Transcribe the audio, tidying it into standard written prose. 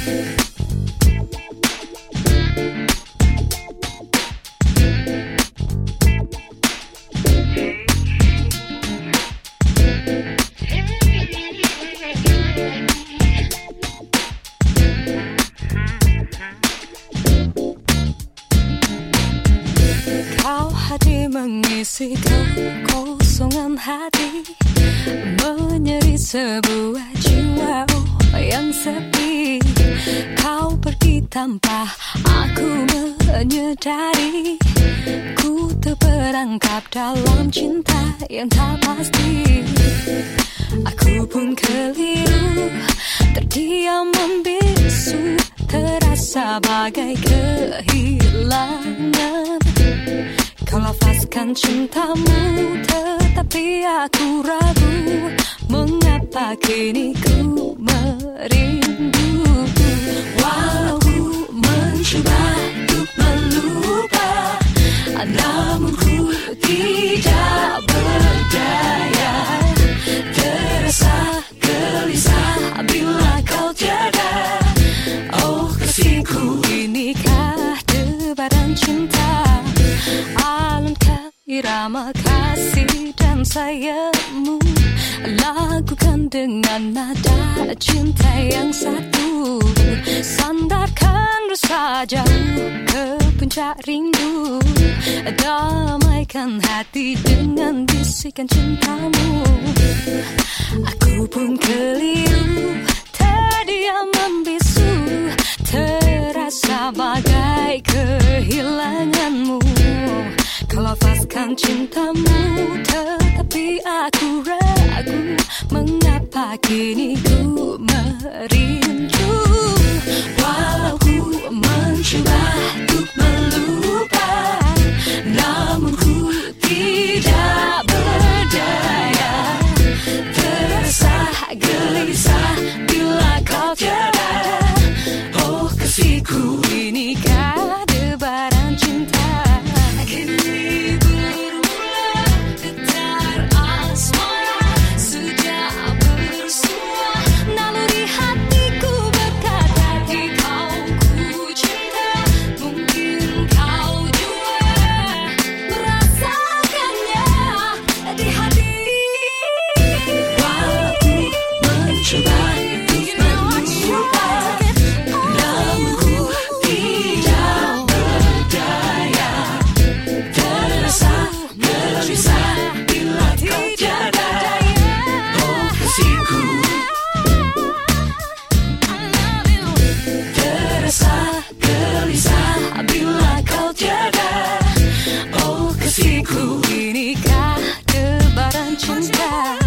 Kau hadir mengisi kekosongan hati, menyeri sebuah jiwa yang sepi. Kau pergi tanpa aku menyadari, ku terperangkap dalam cinta yang tak pasti. Aku pun keliru, terdiam membisu, terasa bagai kehilangan. Kau lafazkan cintamu, tetapi aku ragu, mengapa kini ku merindu. Walau ku mencoba untuk melupa, namun ku tidak berdaya. Terasa gelisah bila kau tiada. Oh kasihku, inikah debaran cinta? Alangkah irama kasih dan sayangmu, lakukan dengan nada cinta yang satu. Sandarkan rasa jauh ke puncak rindu, damaikan hati dengan bisikan cintamu. Aku pun keliru, terdiam membisu, terasa bagai kehilanganmu. Kau lafazkan cintamu, tetapi aku ragu, mengapa kini ku merindu. Walau ku mencoba untuk melupa, namun ku tidak berdaya. Terasa gelisah bila kau tiada. Oh kasihku, inikah debaran cinta? Kini berulang getar asmara, sejak bersua naluri hatiku berkata, jika ku cinta, mungkin kau juga merasakannya di hati. Walau ku mencoba untuk melupa, namun ku tidak berdaya. Terasa gelisah bila kau tiada. Oh kasihku, terasa gelisah bila kau tiada. Oh kasihku, inikah debaran cinta?